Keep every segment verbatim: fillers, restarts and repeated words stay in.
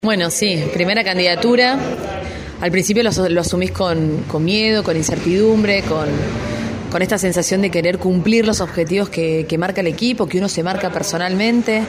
Bueno, sí, primera candidatura. Al principio lo, lo asumís con, con miedo, con incertidumbre, con, con esta sensación de querer cumplir los objetivos que, que marca el equipo, que uno se marca personalmente.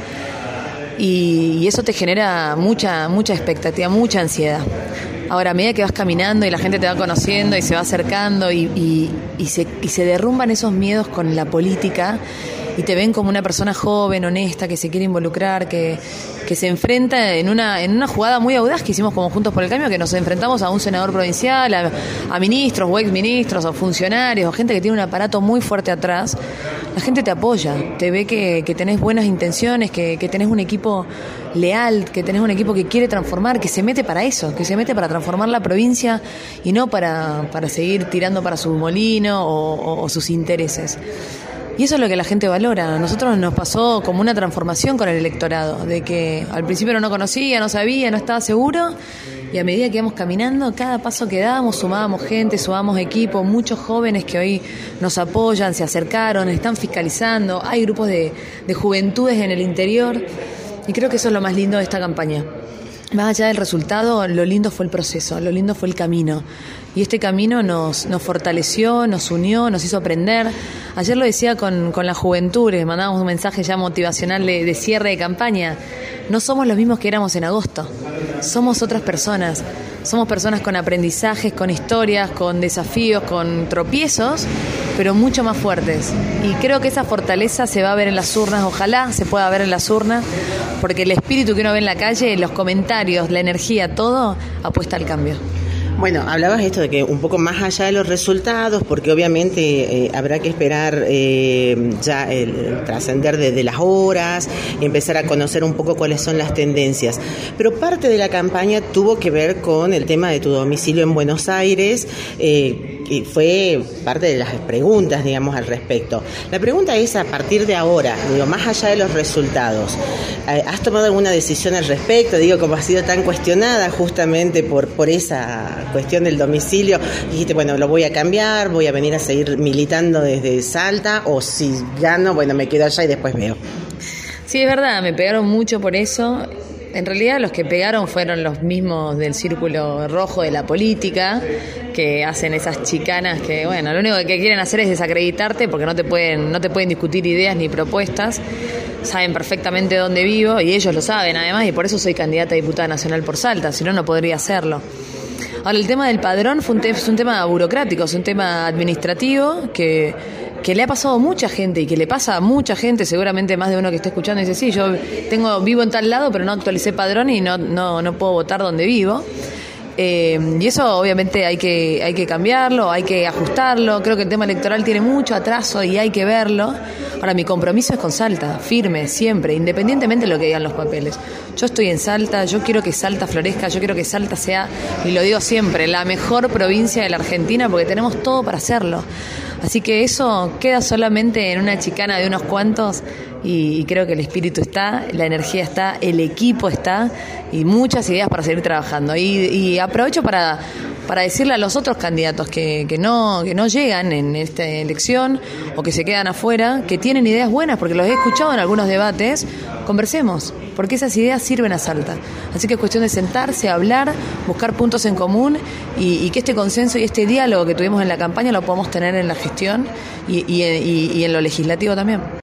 Y, y eso te genera mucha, mucha expectativa, mucha ansiedad. Ahora, a medida que vas caminando y la gente te va conociendo y se va acercando y, y, y, se, y se derrumban esos miedos con la política y te ven como una persona joven, honesta, que se quiere involucrar, que, que se enfrenta en una, en una jugada muy audaz que hicimos como Juntos por el Cambio, que nos enfrentamos a un senador provincial, a, a ministros o exministros o funcionarios o gente que tiene un aparato muy fuerte atrás. La gente te apoya, te ve que, que tenés buenas intenciones, que, que tenés un equipo leal, que tenés un equipo que quiere transformar, que se mete para eso, que se mete para transformar la provincia y no para, para seguir tirando para su molino o, o, o sus intereses. Y eso es lo que la gente valora. A nosotros nos pasó como una transformación con el electorado, de que al principio no conocía, no sabía, no estaba seguro, y a medida que íbamos caminando, cada paso que dábamos sumábamos gente, sumábamos equipo, muchos jóvenes que hoy nos apoyan, se acercaron, están fiscalizando, hay grupos de, de juventudes en el interior, y creo que eso es lo más lindo de esta campaña. Más allá del resultado, lo lindo fue el proceso, lo lindo fue el camino. Y este camino nos, nos fortaleció, nos unió, nos hizo aprender. Ayer lo decía con, con la juventud, les mandábamos un mensaje ya motivacional de, de cierre de campaña. No somos los mismos que éramos en agosto, somos otras personas. Somos personas con aprendizajes, con historias, con desafíos, con tropiezos, pero mucho más fuertes. Y creo que esa fortaleza se va a ver en las urnas, ojalá se pueda ver en las urnas, porque el espíritu que uno ve en la calle, los comentarios, la energía, todo apuesta al cambio. Bueno, hablabas esto de que un poco más allá de los resultados, porque obviamente eh, habrá que esperar eh, ya el, el trascender de, de las horas, empezar a conocer un poco cuáles son las tendencias. Pero parte de la campaña tuvo que ver con el tema de tu domicilio en Buenos Aires, eh, y fue parte de las preguntas, digamos, al respecto. La pregunta es, a partir de ahora, digo, más allá de los resultados, ¿has tomado alguna decisión al respecto? Digo, como ha sido tan cuestionada justamente por, por esa cuestión del domicilio, dijiste, bueno, lo voy a cambiar, voy a venir a seguir militando desde Salta, o si gano, bueno, me quedo allá y después veo. Sí, es verdad, me pegaron mucho por eso. En realidad los que pegaron fueron los mismos del círculo rojo de la política, que hacen esas chicanas que, bueno, lo único que quieren hacer es desacreditarte porque no te pueden, no te pueden discutir ideas ni propuestas. Saben perfectamente dónde vivo y ellos lo saben además, y por eso soy candidata a diputada nacional por Salta, si no, no podría hacerlo. Ahora, el tema del padrón fue un, te- es un tema burocrático, es un tema administrativo que, que le ha pasado a mucha gente y que le pasa a mucha gente, seguramente más de uno que esté escuchando y dice, sí, yo tengo vivo en tal lado, pero no actualicé padrón y no, no, no puedo votar donde vivo. Eh, y eso obviamente hay que, hay que cambiarlo, hay que ajustarlo. Creo que el tema electoral tiene mucho atraso y hay que verlo. Ahora, mi compromiso es con Salta, firme, siempre, independientemente de lo que digan los papeles. Yo estoy en Salta, yo quiero que Salta florezca, yo quiero que Salta sea, y lo digo siempre, la mejor provincia de la Argentina, porque tenemos todo para hacerlo. Así que eso queda solamente en una chicana de unos cuantos, y, y creo que el espíritu está, la energía está, el equipo está, y muchas ideas para seguir trabajando. Y, y aprovecho para, para decirle a los otros candidatos que, que, no, que no llegan en esta elección o que se quedan afuera, que tienen ideas buenas, porque los he escuchado en algunos debates, conversemos, porque esas ideas sirven a Salta. Así que es cuestión de sentarse, hablar, buscar puntos en común y, y que este consenso y este diálogo que tuvimos en la campaña lo podamos tener en la gestión y, y, y, y en lo legislativo también.